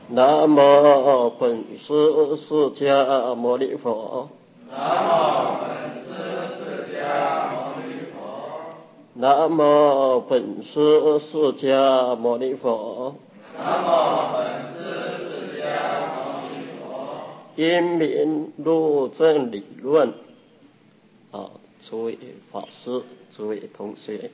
南无本师释迦牟尼佛。 南无本师释迦牟尼佛。 南无本师释迦牟尼佛。 南无本师释迦牟尼佛。 因明入正理论。诸位法师，诸位同学，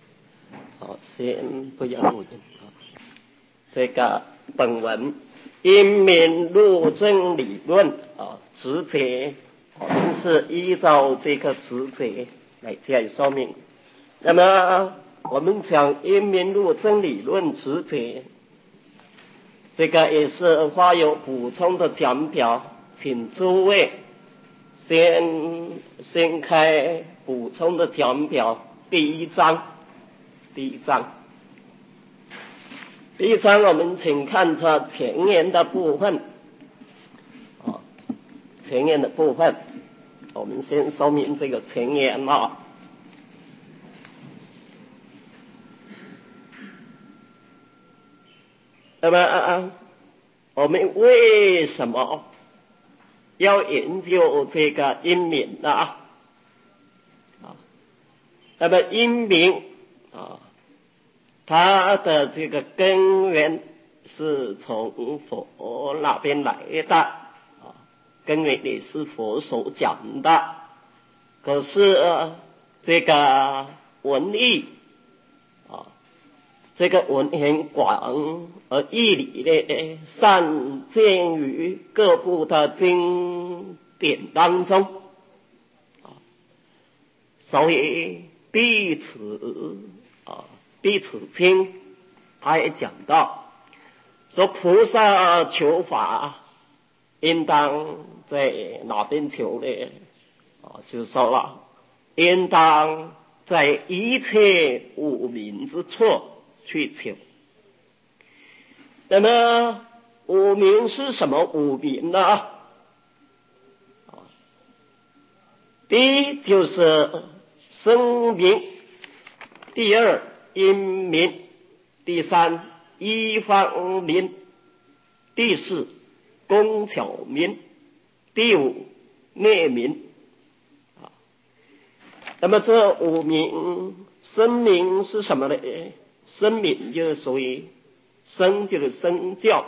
先不要录音。这个本文因明入正理论直接我们是依照这个直接来加以说明。那么我们讲因明入正理论直接，这个也是发有补充的讲表，请诸位先开补充的讲表第一章。第一章我们请看它前言的部分。前言的部分我们先说明这个前言那么我们为什么要研究这个因明呢？那么因明它的这个根源是从佛那边来的，根源也是佛所讲的。可是这个文义这个文很广，而义理呢善见于各部的经典当中，所以弟子经他也讲到说，菩萨求法应当在哪边求呢？就说了，应当在一切无明之处去求。那么无明是什么无明呢？第一就是声明，第二因明，第三依方明，第四工巧明，第五灭明。那么这五明，声明是什么呢？声明就是属于声，就是声教，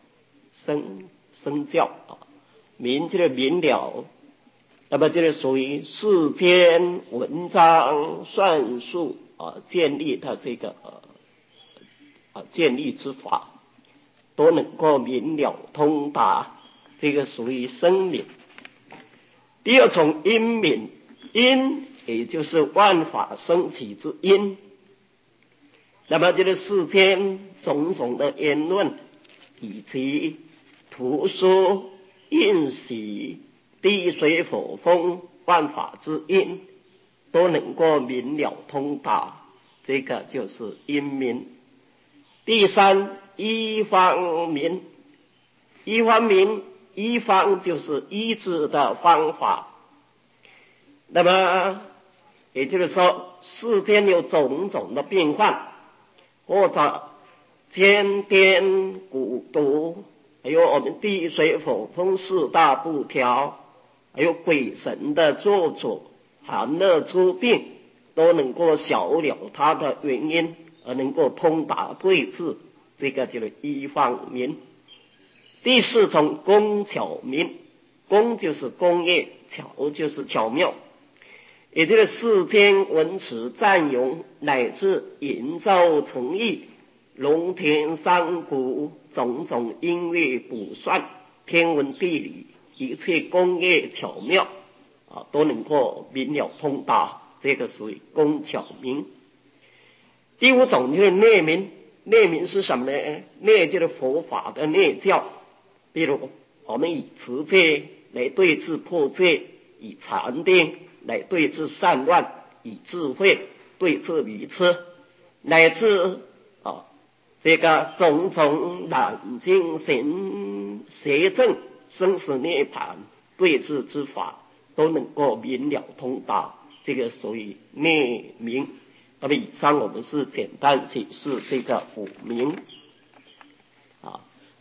声教明就是明了，那么就是属于世间文章算术建立的这个建立之法都能够明了通达，这个属于声明。第二种因明，因也就是万法生起之因，那么就是世间种种的言论以及图书应习地水火风万法之因都能够明了通达，这个就是因明。第三依方明，依方明，依方就是医治的方法。那么也就是说，世间有种种的病患，或者尖颠骨毒，还有我们地水火风四大不调，还有鬼神的作主，寒热出病，都能够晓了它的原因，而能够通达对治，这个就是依方明。第四种工巧明，工就是工业，巧就是巧妙，也就是世间文辞赞咏乃至营造诚意，龙田山谷种种音乐卜算天文地理一切工业巧妙都能够明了通达，这个属于工巧明。第五种就是内明，内明是什么呢？内就是佛法的内教，比如我们以持戒来对治破戒，以禅定来对治散乱，以智慧对治愚痴，乃至这个种种冷静行邪正生死涅槃对治之法都能够明了通达，这个属于内明。那么以上我们是简单解释这个五明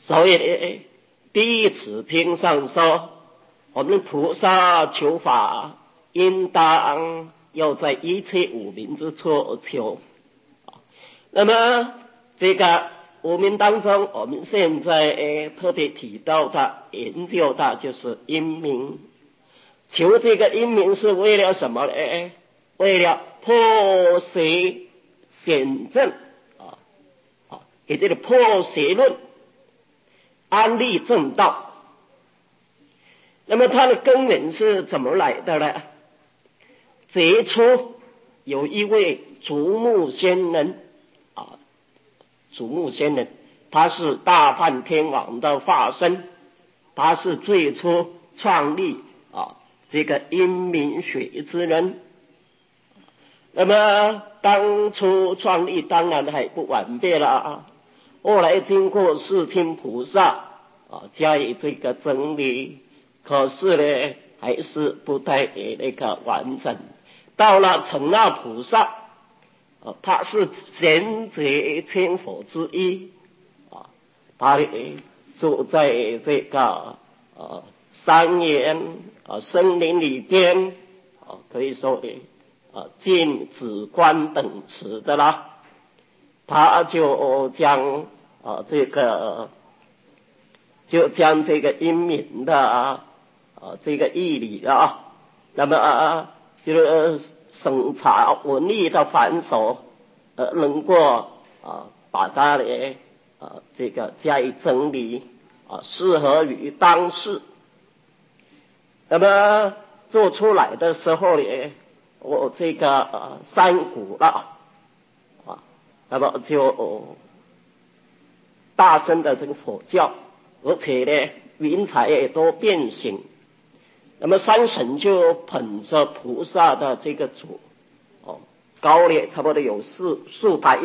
所以第一次经上说，我们菩萨求法，应当要在一切无明之处求。那么这个无明当中，我们现在特别提到的、研究的就是因明。求这个因明是为了什么呢？为了破邪显正也就是破邪论，安立正道。那么它的根源是怎么来的呢？最初有一位竹木仙人竹木仙人，他是大梵天王的化身，他是最初创立这个因明学之人。那么当初创立当然还不完备了后来经过世亲菩萨加以这个整理，可是呢还是不太那个完整。到了成那菩萨他是贤者千佛之一他住在这个山岩森林里边可以说尽止观等持的啦。他就将这个因明的这个义理那么就是审查文艺的繁琐能够把它呢这个加以整理适合于当世。那么做出来的时候呢，我这个三古了那么就大声的这个佛教，而且呢云彩也都变形。那么山神就捧着菩萨的这个主高呢差不多有数百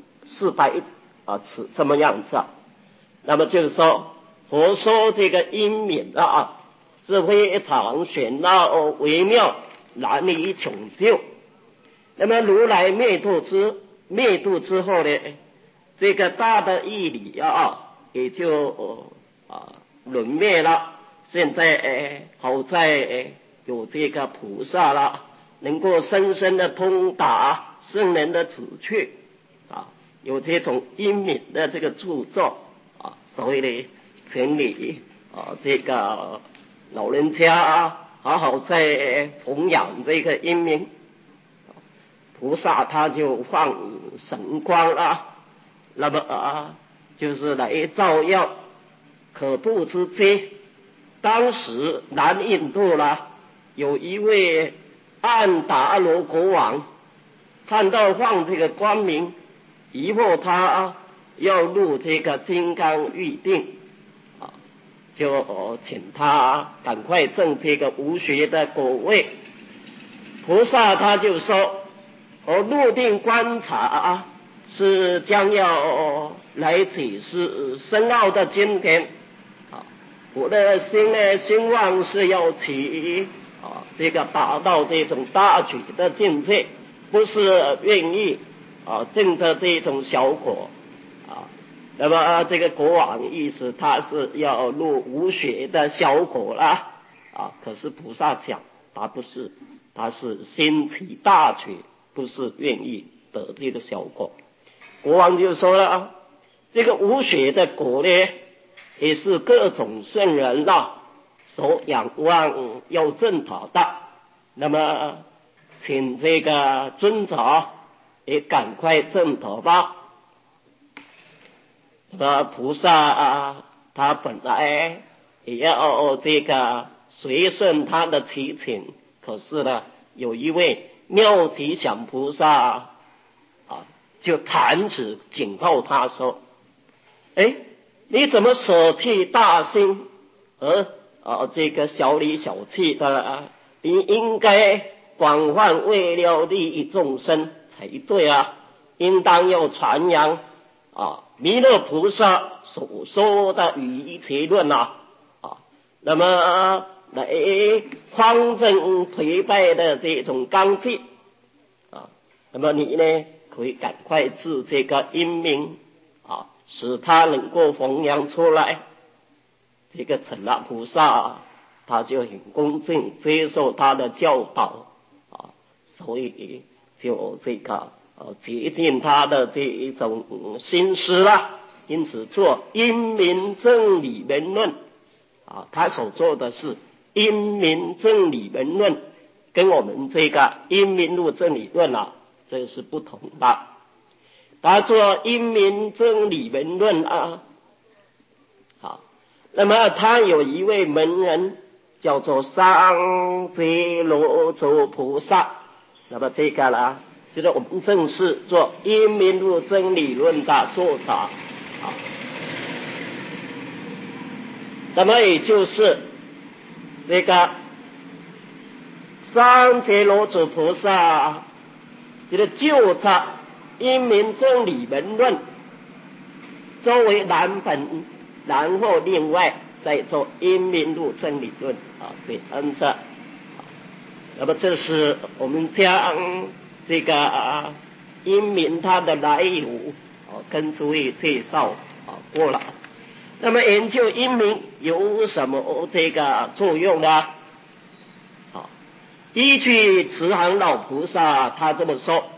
尺这么样子那么就是说佛说这个因明是非常玄奥微妙，难以穷究。那么如来灭度之后呢，这个大的义理也就沦灭了。现在好在有这个菩萨了，能够深深的通达圣人的旨趣有这种因明的这个著作所以呢请你这个老人家好好在弘扬这个因明。菩萨他就放神光了，那么就是来照耀可度之阶。当时南印度有一位安达罗国王，看到放这个光明，以后他要入这个金刚玉定就请他赶快证这个无学的果位。菩萨他就说入定观察是将要来解释深奥的经典我的心呢兴旺是要起这个达到这种大举的境界，不是愿意证得这种小果那么这个国王意思他是要入无学的小果了可是菩萨讲他不是，他是心起大觉，不是愿意得这个小果。国王就说了这个无学的果呢也是各种圣人所仰望要证得的，那么请这个尊者也赶快证得吧。那么菩萨他本来也要这个随顺他的祈请，可是呢有一位妙吉祥菩萨就弹指警告他说你怎么舍弃大心而这个小里小气的你应该广泛为了利益众生才对应当要传扬弥勒菩萨所说的一切论那么来匡正颓败的这种纲纪那么你呢可以赶快治这个因明使他能够弘扬出来。这个陈那菩萨他就很恭敬接受他的教导啊，所以就这个接近他的这一种心思啦。因此做因明正理门论啊，他所做的是因明正理门论，跟我们这个因明路正理论啊，这是不同的。他做因明正理门论啊，好，那么他有一位门人叫做上非罗周菩萨，那么这个呢，就是我们正式做因明路真理论的作者啊。那么也就是这个上非罗周菩萨，就是就着因明正理门论作为蓝本，然后另外再做因明路真理论啊，这样子。那么这是我们将这个因明它的来由跟诸位介绍过了。那么研究因明有什么这个作用呢？依据慈航老菩萨他这么说，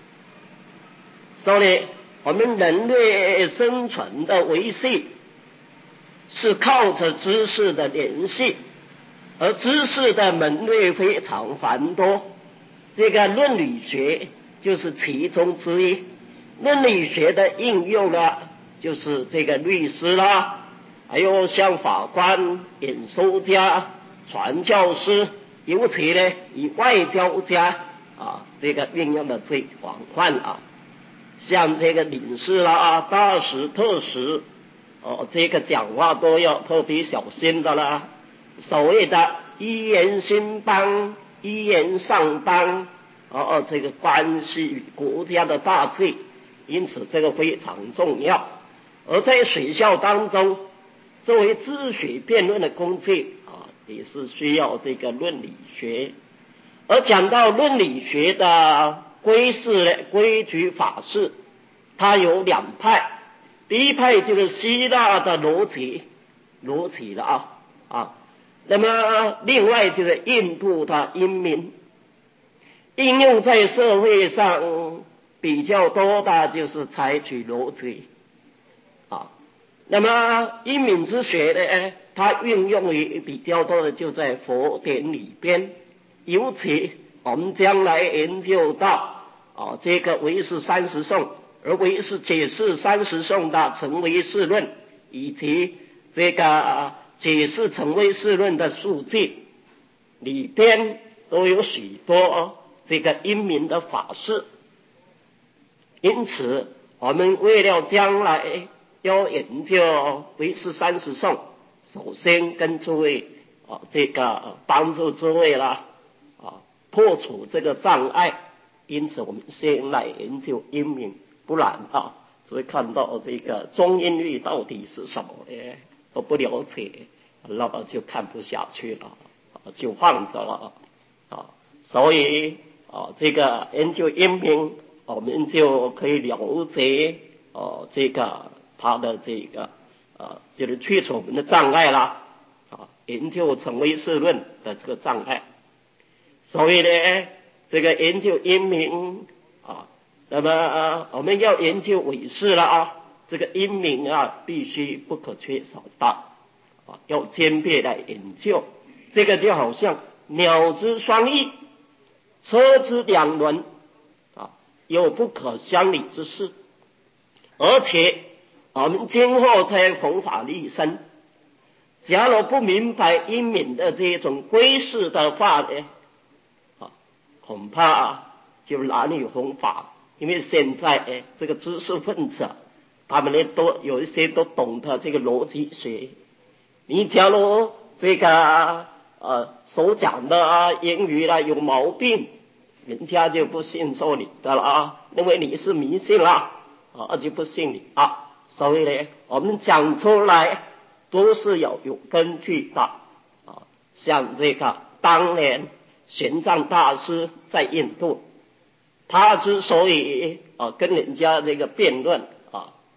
说呢，我们人类生存的维系是靠着知识的联系，而知识的门类非常繁多，这个论理学就是其中之一。论理学的应用呢，就是这个律师啦，还有像法官、演说家、传教士，尤其呢以外交家这个运用的最广泛啊。像这个领事啦、大使、特使这个讲话都要特别小心的啦。所谓的一言兴邦、一言丧邦这个关系国家的大罪，因此这个非常重要。而在学校当中，作为治学辩论的工具也是需要这个论理学。而讲到论理学的规矩法式，它有两派。第一派就是希腊的逻辑的那么另外就是印度的因明，应用在社会上比较多的就是采取逻辑那么因明之学呢，它运用于比较多的就在佛典里边，尤其我们将来研究到这个唯识30颂，而唯识解释30颂的成唯识论，以及这个解释成唯识论的数据里边都有许多这个因明的法式。因此我们为了将来要研究唯识30颂，首先跟诸位这个帮助诸位啦破除这个障碍。因此我们先来研究因明，不然只会看到这个中音律到底是什么都不了解，那么就看不下去了就放着了所以这个研究因明，我们就可以了解这个它的这个就是去除我们的障碍啦研究成唯识论的这个障碍。所以呢，这个研究因明那么我们要研究唯识了这个因明必须不可缺少的要兼备来研究。这个就好像鸟之双翼，车之两轮有不可相离之事。而且我们今后在弘法利生，假如不明白因明的这种规式的话呢恐怕就难以弘法。因为现在这个知识分子他们呢都有一些都懂得这个逻辑学，你假如这个所讲的言语有毛病，人家就不信受你的了因为你是迷信了就不信你所以呢我们讲出来都是要有根据的像这个当年玄奘大师在印度，他之所以跟人家这个辩论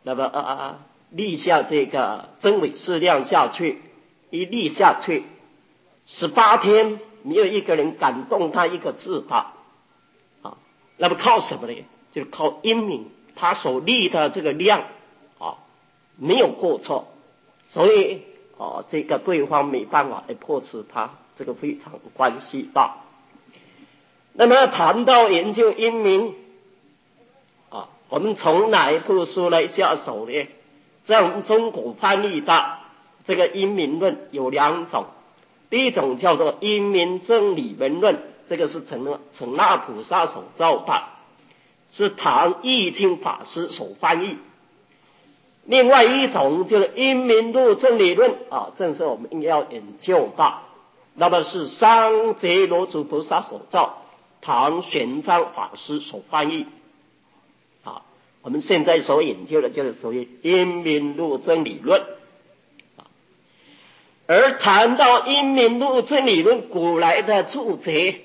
那么立下这个真伪适量下去，一立下去18天，没有一个人敢动他一个字的啊。那么靠什么呢？就是靠英明，他所立的这个量啊没有过错，所以这个对方没办法来破斥他，这个非常关系大。那么谈到研究英明我们从哪一部书来下手呢？在我们中国翻译的这个英明论有2种，第一种叫做英明真理门论，这个是陈那菩萨所造的，是唐易经法师所翻译。另外一种就是英明路真理论正是我们要研究的，那么是商觉罗祖菩萨所造，唐玄奘法师所翻译我们现在所研究的就是属于英明路真理论而谈到英明路真理论古来的注解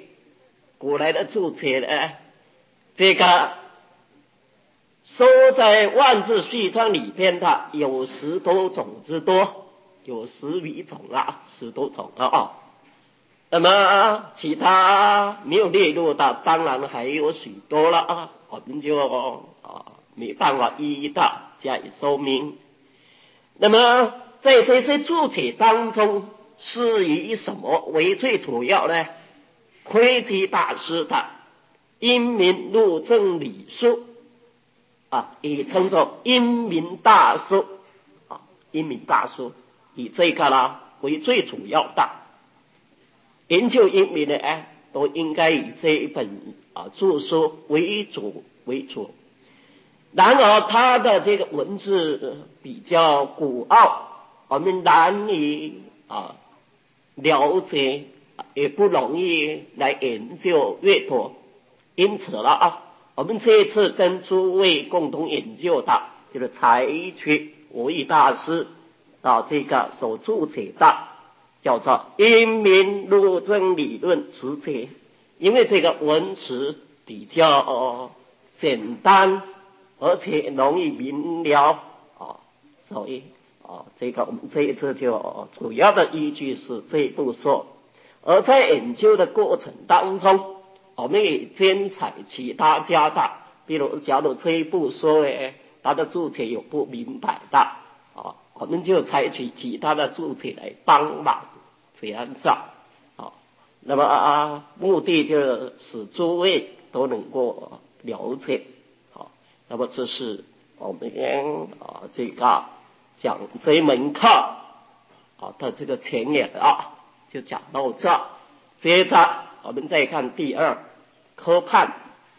呢，这个收在万字序章里边的有10多种之多，有10余种10多种那么其他没有列入的当然还有许多了我们就没办法一一的加以说明。那么在这些注解当中是以什么为最主要呢？窥基大师的英明路真理书也称作英明大书英明大书以这个为最主要的。研究英明的都应该以这一本著书为主。然而他的这个文字比较古奥，我们难以了解，也不容易来研究阅读。因此我们这一次跟诸位共同研究的就是采取我与大师这个所注解的叫做英明路真理论直解，因为这个文词比较简单而且容易明了所以这个我们这一次就主要的依据是这一部书。而在研究的过程当中，我们也兼采其他家的，比如假如这一部书它的注解有不明白的我们就采取其他的注解来帮忙这样子那么目的就是使诸位都能够了解那么这是我们这个讲这一门课的这个前言就讲到这。接着我们再看第2科判。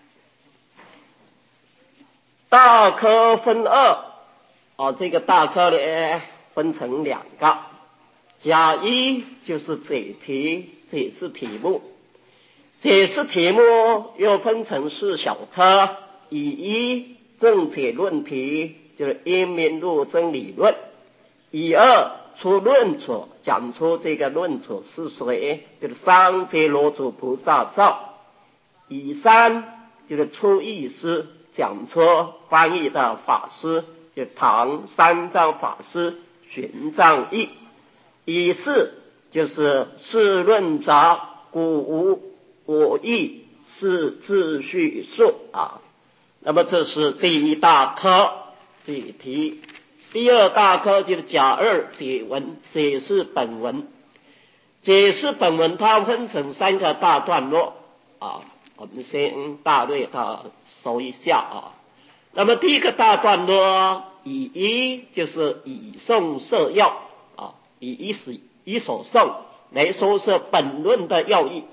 大科分2这个大科呢分成2个，甲一就是解题解释题目，解释题目又分成4小科，乙一正解论题就是英明路真理论，乙2出论处，讲出这个论处是谁，就是商觉罗祖菩萨造，乙3就是出义师，讲出翻译的法师就唐三藏法师玄奘译，乙4就是是论杂故无我意是自叙述那么这是第1大科解题。第2大科就是甲2解文，解释本文。解释本文它分成3个大段落我们先大略的说一下那么第一个大段落乙一就是以诵摄要以一所诵来说是本论的要义。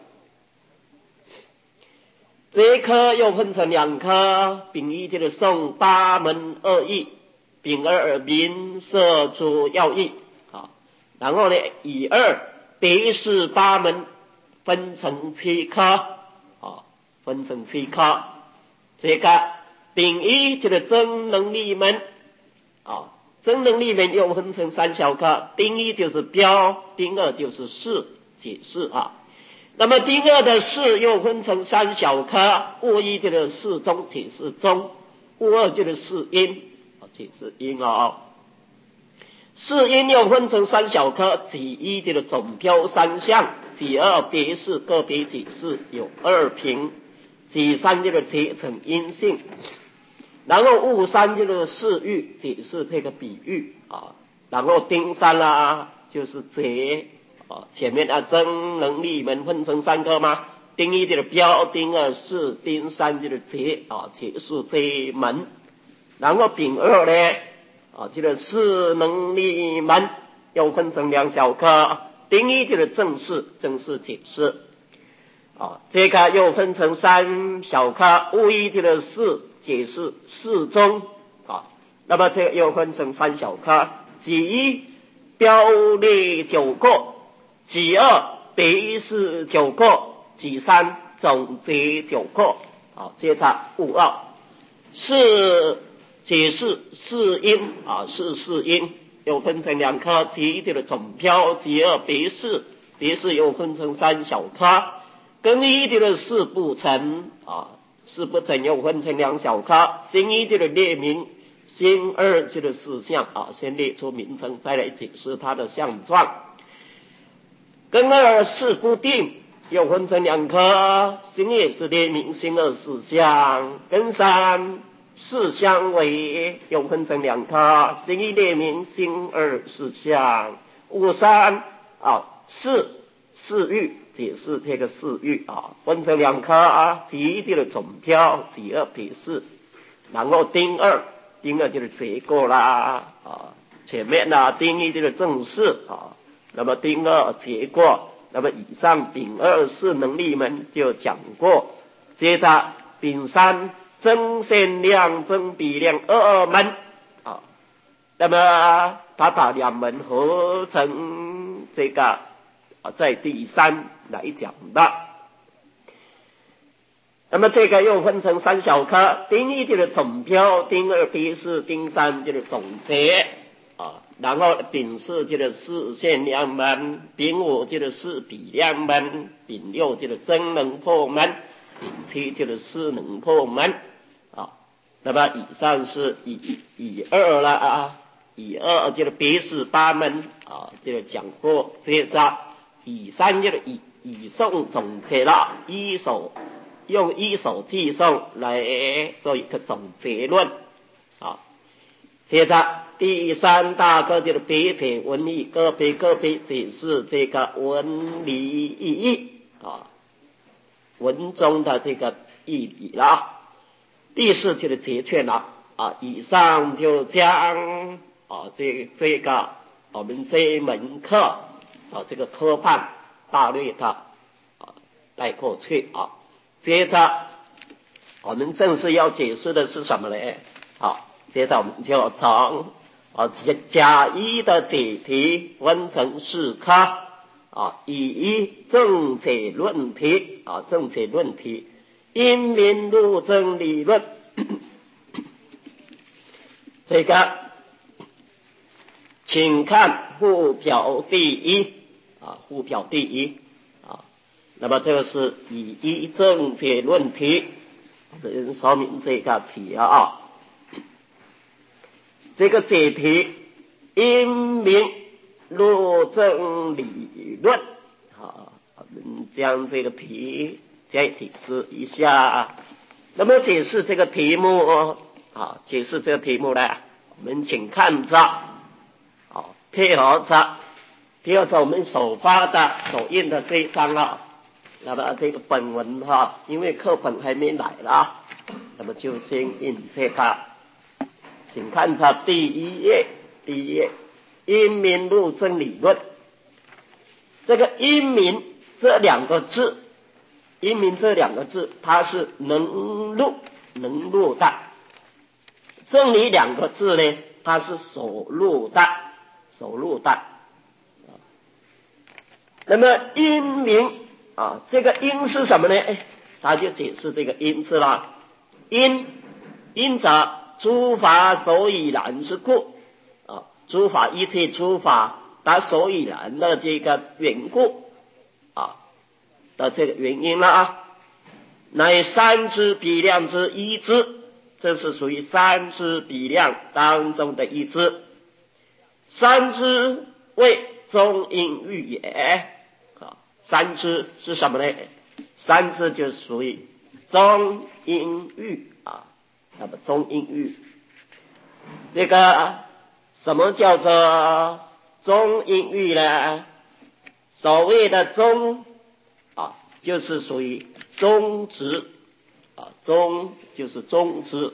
这一科又分成2科，丙一就是诵八门2义，丙2明摄诸要义然后呢乙2别释八门分成7科这个丙一就是真能力门真能力门又分成3小科，丁一就是标，丁2就是释解释那么丁2的释又分成3小科，物一就是释中解释中，物2就是释因解释音哦。四音又分成三小科，己一的总标三项，己二别式个别解释有二评，己三的结成音性，然后物三就是释喻解释这个比喻啊，然后丁三啦就是结啊，前面真能力门分成三科吗？丁一的标，丁二释，丁三就是结啊，结束这门，然后丙二呢啊，这个释能力门又分成两小科，丁一就是正式解释啊，这个又分成三小科，物一就是释解释释中啊，那么这个又分成三小科，己一标列9个，己二别释9个，己三总结9个啊，接着物二是解释四音啊，是四音又分成两科，己一的总标，己二别释，别释又分成三小科，庚一的四不成啊，四不成又分成两小科，辛一的列名，辛二的四项啊，先列出名称，再来解释它的相状。庚二四不定又分成两科，辛也是列名，辛二四项，庚三四项为又分成两科，辛一列名，辛二四项，物三啊释喻解释这个释喻啊，分成两科啊，己一的总标，己二别释，然后丁二就是结果啦啊，前面丁一的正式啊，那么丁二结果，那么以上丙二是能力门就讲过，接着丙三增限量增比量二门啊，那么他把两门合成这个在第三来讲的。那么这个又分成三小科，丁一就是总标，丁二别释，丁三就是总结啊，然后丙四就是释限量门，丙五就是释比量门，丙六就是增能破门，丙七就是释能破门啊。那么以上是乙二了啊，乙二就是别释八门啊，这个讲过。接着乙三就是乙诵总结了，用一手记诵来做一个总结论啊。接着第三大个就是别解文义，个别解释这个文理意义啊，文中的这个意义了。第四就是结劝了啊，以上就将这个我们这一门课啊这个科判大略的带过去啊。接着我们正式要解释的是什么呢？接着我们就从甲一的解题分成4科啊，乙一正解论题啊，正解论题因明路证理论这个请看附表第一啊，附表第一啊，那么这个是乙一正解论题，说明这个题啊，这个解题因明路证理论啊，我们将这个题再解释一下。那么解释这个题目啊，解释这个题目呢，我们请看着配合着我们首发的首印的这一章啊，那么这个本文因为课本还没来了，那么就先印这个，请看着第一页因明路证理论。这个因明这两个字，它是能录的，证理两个字呢，它是所录的。那么因明啊，这个因是什么呢？他就解释这个因字了。因者诸法所以然之故啊，诸法一切诸法它所以然的这个缘故啊的这个原因了乃三之比量之一之这是属于三支比量当中的一支。三支谓中音律也。三支是什么呢？三支就属于中音律那么中音律，这个什么叫做中音律呢？所谓的中就是属于中支中就是中支，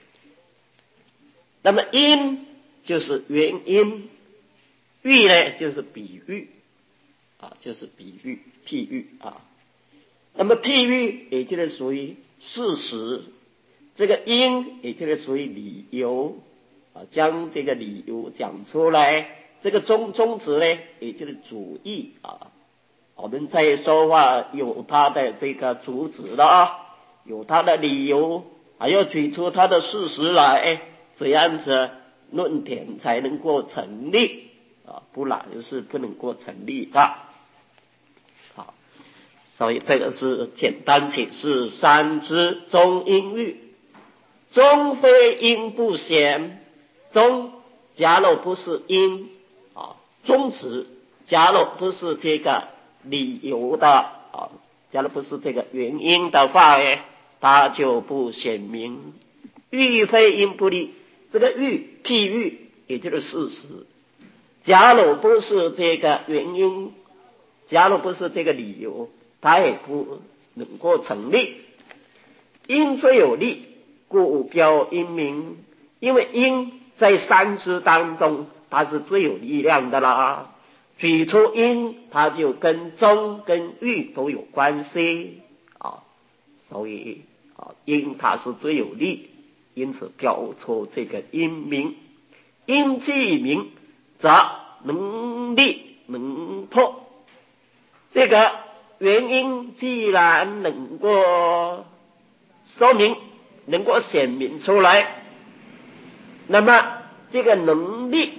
那么音就是原音，喻呢就是比喻就是比喻譬喻那么譬喻也就是属于事实，这个因也就是属于理由将这个理由讲出来，这个中支呢也就是主义我们在说话有它的这个主旨了有它的理由，还要举出它的事实来，这样子论点才能够成立不然是不能够成立的。好，所以这个是简单解释三支中音律。中非音不显，中假如不是音中指假如不是这个理由的假如不是这个原因的话它就不显明。喻非音不立，这个喻譬喻也就是事实，假如不是这个原因，假如不是这个理由，它也不能够成立。因虽有力，故标音名，因为音在三支当中它是最有力量的啦，举出音它就跟中跟喻都有关系所以音它是最有力，因此标出这个音名。因既名，则能立能破，这个原因既然能够说明能够显明出来，那么这个能力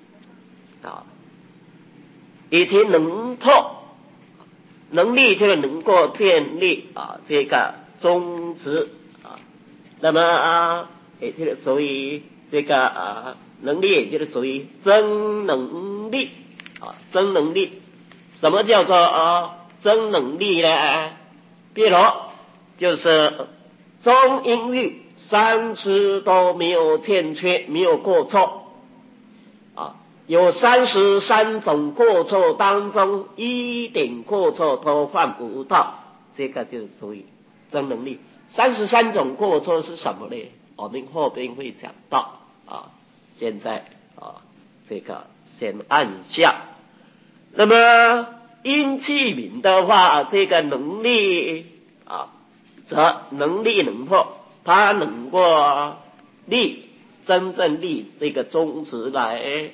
以及能破，能力就是能够建立这个宗旨那么也就是属于这个能力，也就是属于真能力真能力。什么叫做真能力呢？比如就是中音律三支都没有欠缺，没有过错有33种过错当中一点过错都犯不到，这个就是属于真能力。33种过错是什么呢？我们后边会讲到现在这个先按下。那么因既名的话，这个能力则能立能破，它能够立真正立这个宗旨来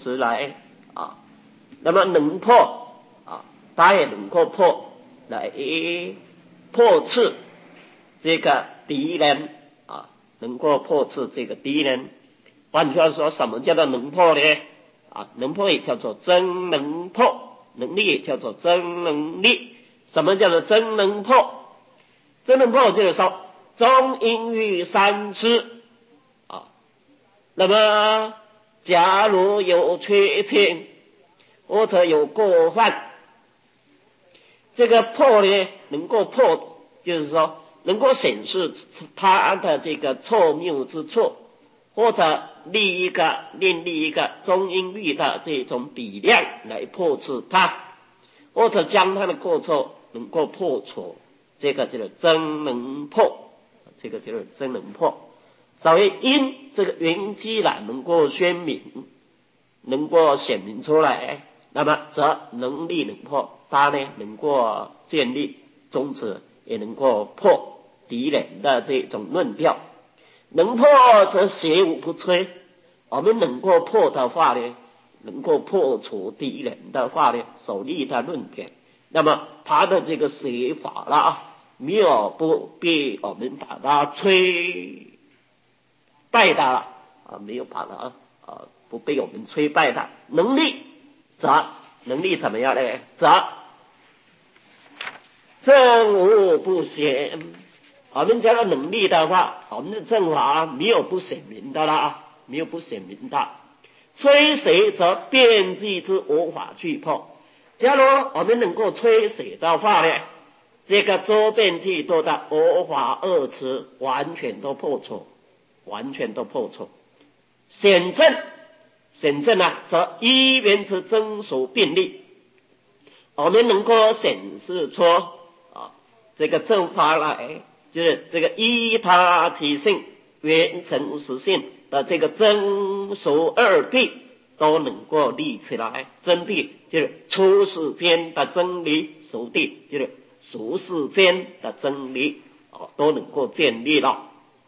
那么能破它也能够破来破斥这个敌人能够破斥这个敌人。换句话说，什么叫做能破呢？能破也叫做真能破，能力也叫做真能力。什么叫做真能破？真能破就是说中音律三支那么假如有缺陷或者有过犯，这个破呢能够破，就是说能够显示他的这个错谬之处，或者另立一个中音律的这种比量来破斥它，或者将它的过错能够破除，这个就是真能破，这个就是真能破。所谓因这个原因既然能够宣明，能够显明出来，那么则能立能破，它呢能够建立宗旨，也能够破敌人的这种论调。能破则邪无不摧，我们能够破的话呢，能够破除敌人的话呢，所立的论点，那么他的这个邪法没有不被我们把它摧败的没有把它不被我们摧败的。能力则能力怎么样呢？则正无不显， 我们这个能力的话，我们的正法没有不显明的啦，没有不显明的。吹水则遍计之无法去破。假如我们能够吹水的话呢，这个周遍计都的无法二执完全都破除，完全都破除。显正啊，则依原之真俗并立。我们能够显示出这个正法来，就是这个依他体性原成实性的这个真俗二谛都能够立起来。真谛就是出世间的真理，俗谛就是俗世间的真理都能够建立了。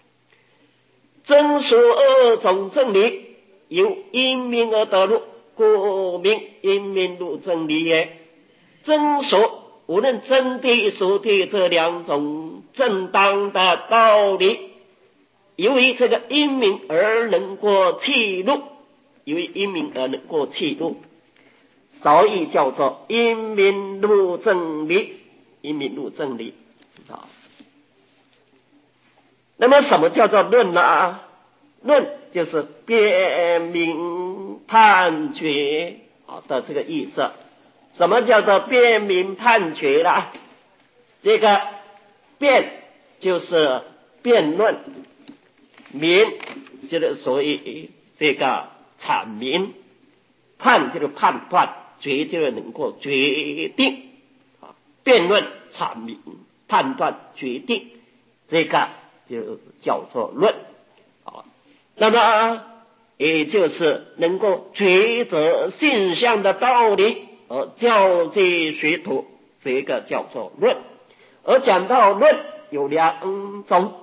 真俗二种真理由因明而得入，故名因明入真理也。真俗无论真谛俗谛这两种正当的道理，由于这个因明而能够契入，由于因明而能够契入，所以叫做因明入真理，因明入真理啊。那么什么叫做论呢？论就是辩明判决的这个意思。什么叫做辩明判决呢？这个辩就是辩论，明就是所谓这个阐明，判就是判断，决就是能够决定辩论、阐明、判断、决定，这个就叫做论那么也就是能够抉择现象的道理而教诫学徒，这个叫做论。而讲到论有两种，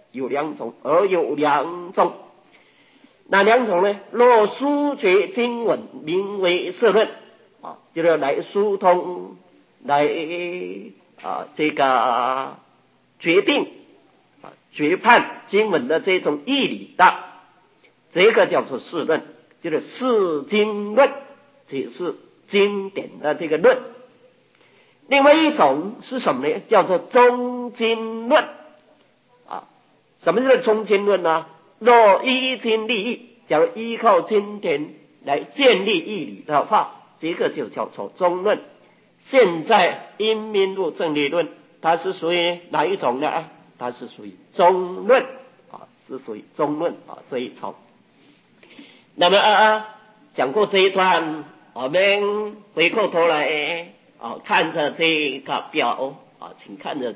哪两种呢？若疏决经文，名为社论就是来疏通，来这个决定决判经文的这种义理的，这个叫做释论，就是释经论，解释经典的这个论。另外一种是什么呢？叫做中经论什么叫中经论呢？若依经立义，假如依靠经典来建立义理的话，这个就叫做中论。现在因明入正理论，它是属于哪一种呢？它是属于中论是属于中论这一种。那么讲过这一段，我们回过头来看着这个表请看着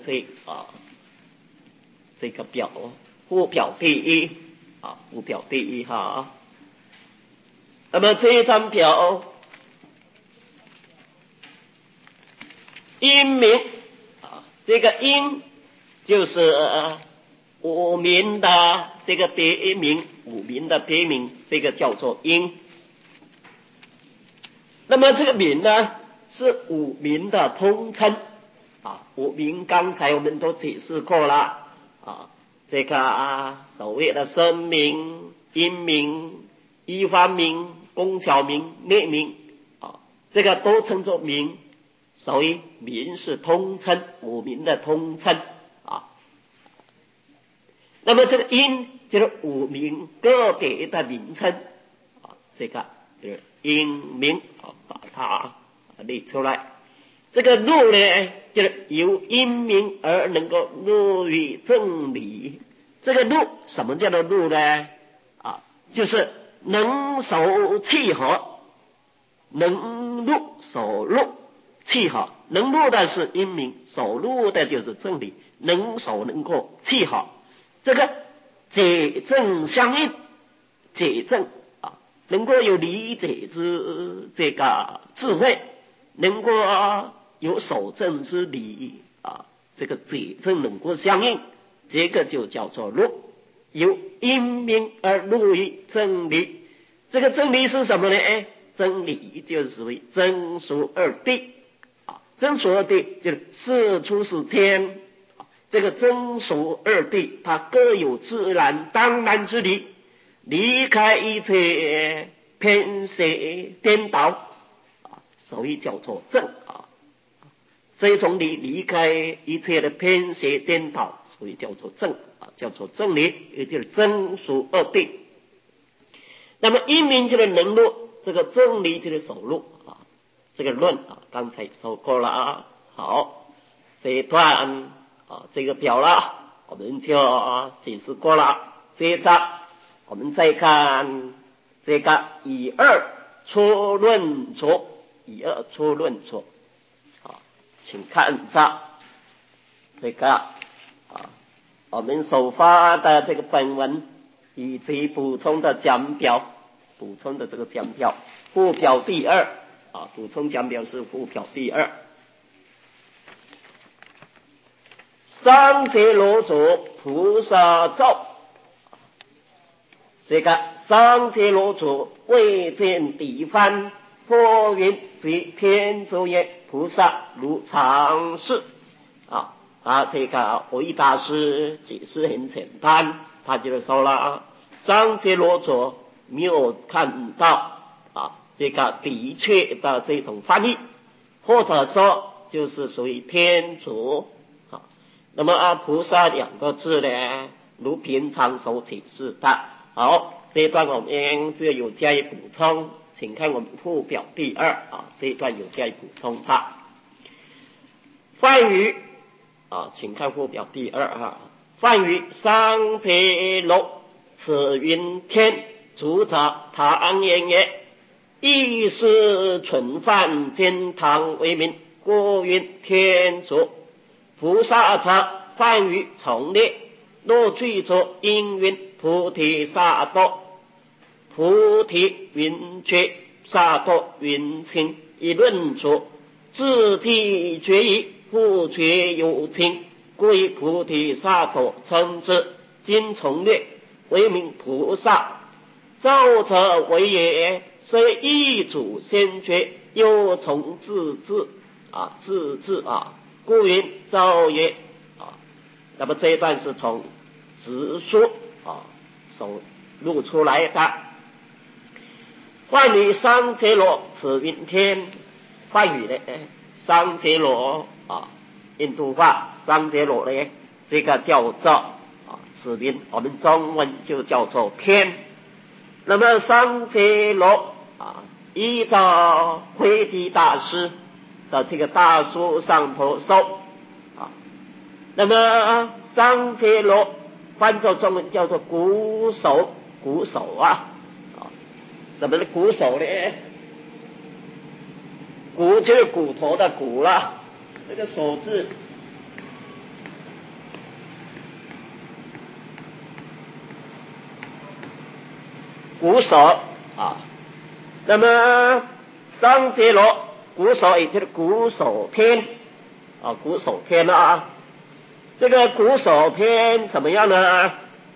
这个表，附表第一附表第一哈。那么这一张表，因明这个因就是五名的这个别名，五名的别名，这个叫做因。那么这个名呢，是五名的通称五名刚才我们都解释过了这个所谓的声名、因名、依法名、工巧名、内名这个都称作名，所以名是通称，五名的通称那么这个因就是五名个别的名称这个就是因名把它列出来。这个入呢，就是由因明而能够入于正理。这个入，什么叫做入呢？就是能守契合，能入守入契合，能入的是因明，守入的就是正理，能守能够契合。这个解正相应，解正能够有理解之这个智慧，能够有守正之理这个解正能够相应，这个就叫做入，由因明而入于真理。这个真理是什么呢？真理就是属于真俗二谛真俗二谛就是世出世间这个真俗二谛，它各有自然当然之理，离开一切偏邪颠倒所以叫做正这种理离开一切的偏邪颠倒， 所以叫做正叫做正理，也就是真俗二谛。那么一名就是能入这个正理就是首入这个论刚才说过了好，这一段这个表了我们就解释过了。接着我们再看这个以二出论处，以二出论处请看一下这个我们首发的这个本文以及补充的讲表，补充的这个讲表附表第二补充讲表是附表第二。三界罗祖菩萨咒，这个三界罗祖未见地翻破云及天竺也菩萨如常是这个维大师解释很简单，他就说了三界罗祖没有看到这个的确的这种翻译，或者说就是属于天竺那么菩萨两个字呢，如平常所解释的。好，这一段我们就有加以补充，请看我们附表第二这一段有加以补充的。梵语请看附表第二梵语三界罗此云天主者唐言也，亦是纯梵兼唐为名，故云天竺。菩萨者梵语从列，若具足因云菩提萨埵，菩提云觉，萨埵云清，以论处自己觉疑，不觉有清，故以菩提萨埵称之。今从列为名菩萨，咒者为也，虽一主先觉，又从自治自治故云咒也那么这一段是从直书所录出来的。梵语三界罗此云天，梵语的三界罗印度话三界罗呢，这个叫做此云，我们中文就叫做天。那么三界罗依照慧基大师的这个大书上头说那么三界罗翻作中文叫做鼓手，鼓手什么是鼓手呢？骨就是骨头的骨了，这个手字鼓手那么三界罗鼓手也就是鼓手天鼓手天这个鼓手天怎么样呢？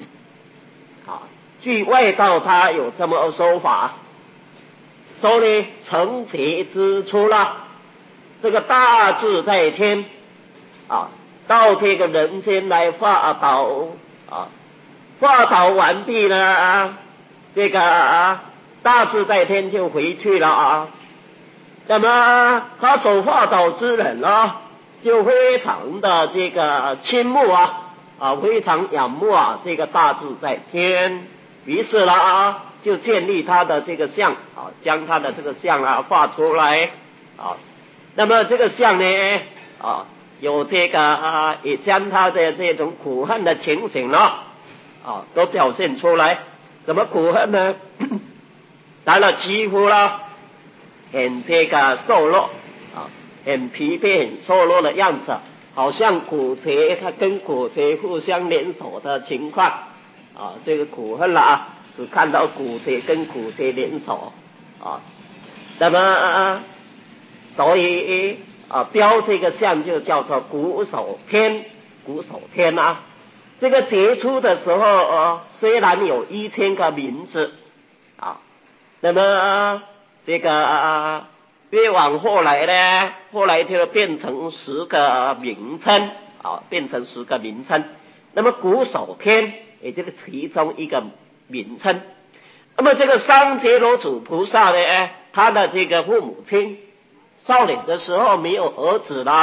据外道他有这么说法，说呢成劫之初了，这个大自在天到这个人间来化导化导完毕了这个大自在天就回去了那么他所化导之人就非常的这个倾慕非常仰慕这个大自在天，于是就建立他的这个像将他的这个像画出来那么这个像呢有这个也将他的这种苦恨的情形都表现出来。怎么苦恨呢？当然几乎很这个瘦弱很疲惫很瘦弱的样子，好像骨节他跟骨节互相联手的情况这个苦恨了只看到骨节跟骨节联手那么所以标这个像就叫做鼓手天，鼓手天这个杰出的时候虽然有1000个名字那么这个越往后来呢，后来就变成10个名称变成10个名称。那么鼓手天也就是其中一个名称。那么这个三界罗祖菩萨呢，他的这个父母亲少年的时候没有儿子了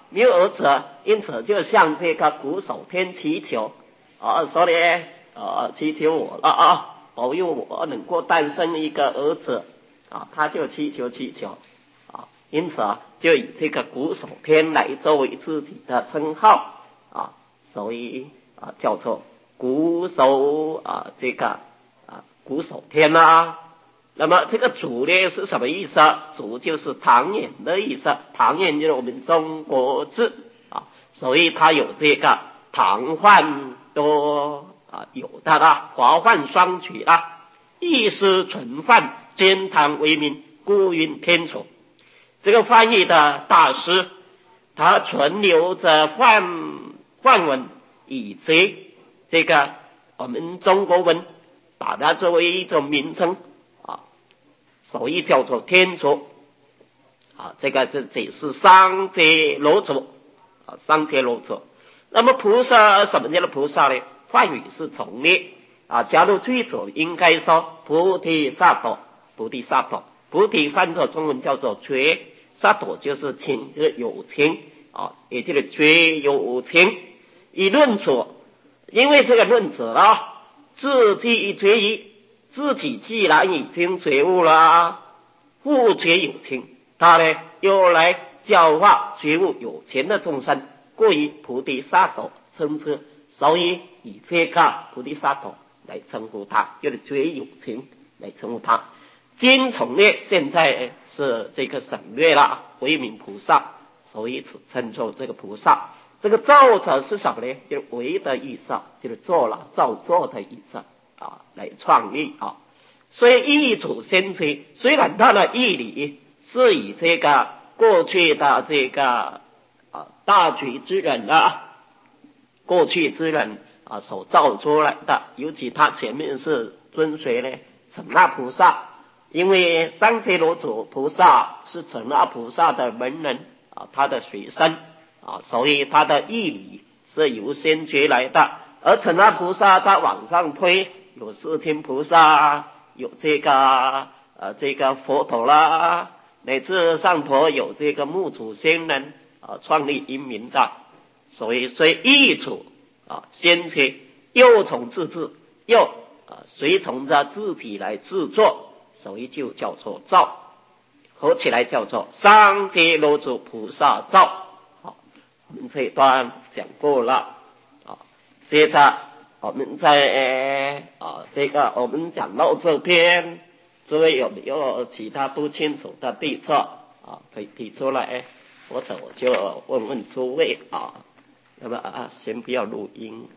没有儿子，因此就向这个古守天祈求说呢祈求我了保佑我能够诞生一个儿子他就祈求因此就以这个古守天来作为自己的称号所以叫做古守这个古守天那么这个祖呢是什么意思祖就是唐寅的意思，唐寅就是我们中国字所以它有这个唐换多有的华换双取意思存换兼唐为名，故云天祖。这个翻译的大师他存留着梵文，以及这个我们中国文把它作为一种名称所以叫做天主这个这是桑杰罗祖桑杰罗祖。那么菩萨什么叫做菩萨呢？梵语是从列假如最早应该说菩提萨埵，菩提翻作中文叫做觉，萨埵就是情，就是有情也就是觉有情。以论者，因为这个论者自己觉疑，自己既然已经觉悟了，不觉有情，他呢又来教化觉悟有情的众生，故以菩提萨埵称之，所以以这个菩提萨埵来称呼他，就是觉有情来称呼他。经从列现在是这个省略了，为名菩萨，所以此称作这个菩萨。这个造者是什么呢？就是为的意思，就是做了造作的意思来创立所以易主先推，虽然他的义理是以这个过去的这个大举之人过去之人所造出来的，尤其他前面是遵随呢成那菩萨，因为桑杰罗祖菩萨是成那菩萨的门人他的学生所以他的义理是由先觉来的。而成那菩萨他往上推，有释天菩萨，有这个佛陀啦，乃至上头有这个目祖仙人创立因明的，所以义主先觉又从自治，又随从着自己来制作，所以就叫做造，合起来叫做桑杰罗祖菩萨造。我们这一段讲过了接着我们在这个我们讲到这边，诸位有没有其他不清楚的地方可以提出来，或者我就问问诸位那么先不要录音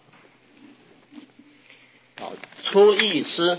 出义师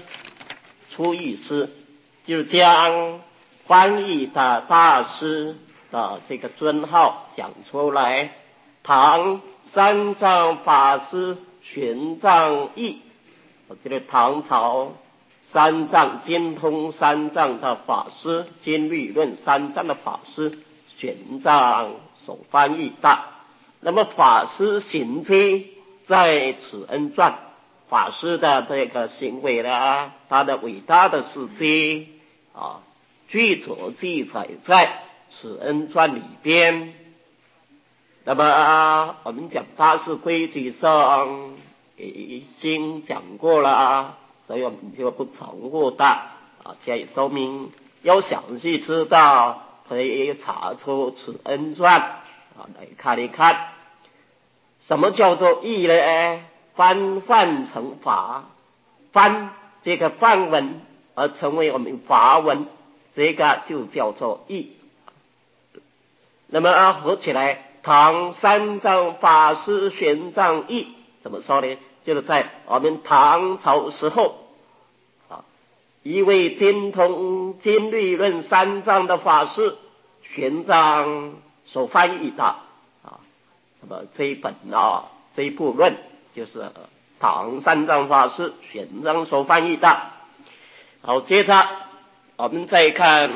就将翻译的大师的这个尊号讲出来。唐三藏法师玄奘译，这个唐朝三藏精通三藏的法师，经律论三藏的法师玄奘所翻译的。那么法师行迹在此恩传，法师的这个行为他的伟大的事迹具足记载在此恩传里边。那么我们讲大事规矩上已经讲过了所以我们就不重复的加以说明。要详细知道，可以查出此恩传来看一看。什么叫做义呢？翻换成法，翻这个梵文而成为我们法文，这个就叫做义。那么合起来，唐三藏法师玄奘译怎么说呢？就是在我们唐朝时候一位精通经律论三藏的法师玄奘所翻译的那么这一本这一部论就是唐三藏法师玄奘所翻译的。好，接着我们再看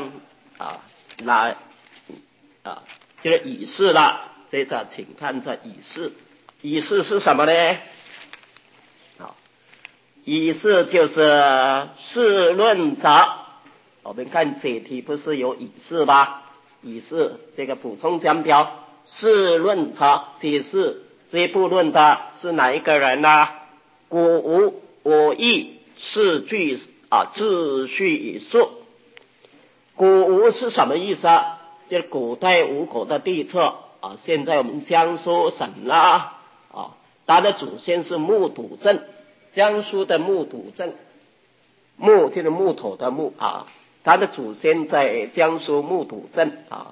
就是以示了。接着请看这以示，以示是什么呢？以示就是示论者。我们看解题不是有以示吗？以示这个补充讲表是论他，解释这部论他是哪一个人呢？古无我意是句自叙述。古吴是什么意思啊？就是古代吴国的地侧现在我们江苏省啦他的祖先是木土镇，江苏的木土镇，木就是木头的木他的祖先在江苏木土镇